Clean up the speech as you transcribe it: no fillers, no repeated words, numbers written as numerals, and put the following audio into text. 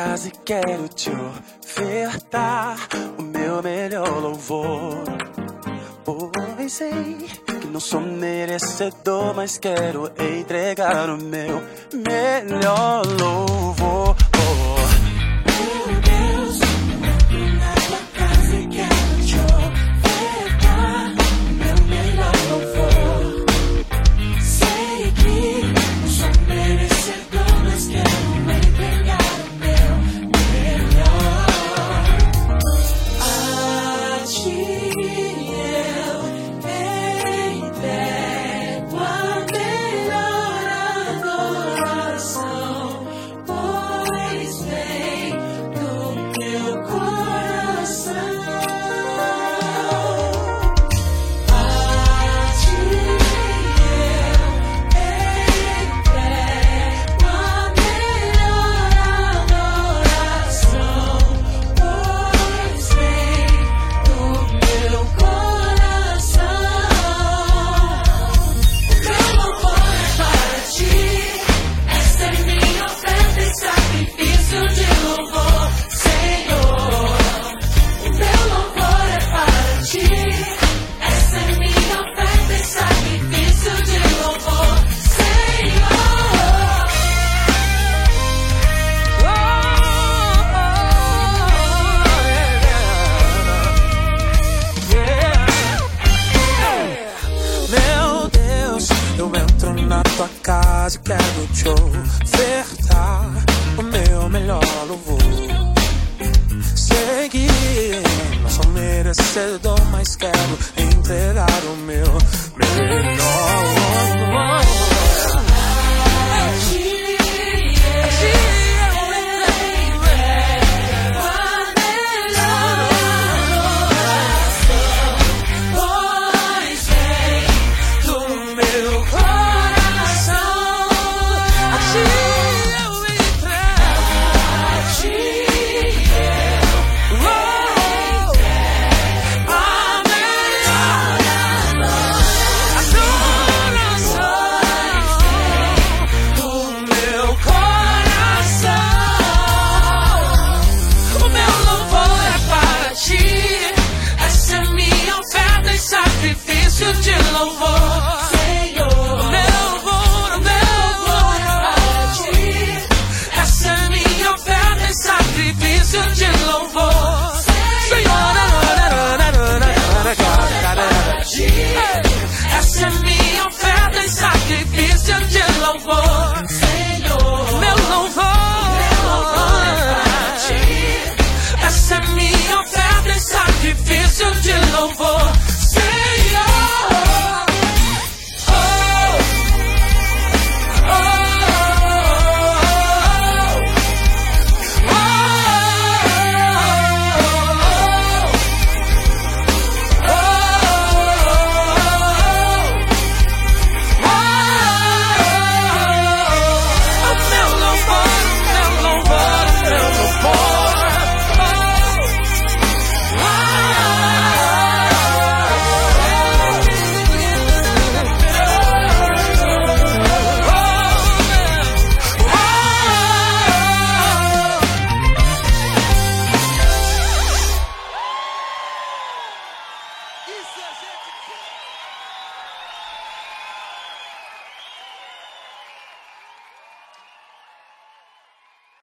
casa e quero te ofertar o meu melhor louvor. Pois sei que não sou merecedor, mas quero entregar o meu melhor louvor. Meu Deus, eu entro na tua casa e quero te ofertar o meu melhor louvor. Sei que não sou merecedor, mas quero entregar o meu melhor a ti. Casa, quero te ofertar o meu melhor louvor. Sei que não sou merecedor, mas quero entregar o meu melhor louvor.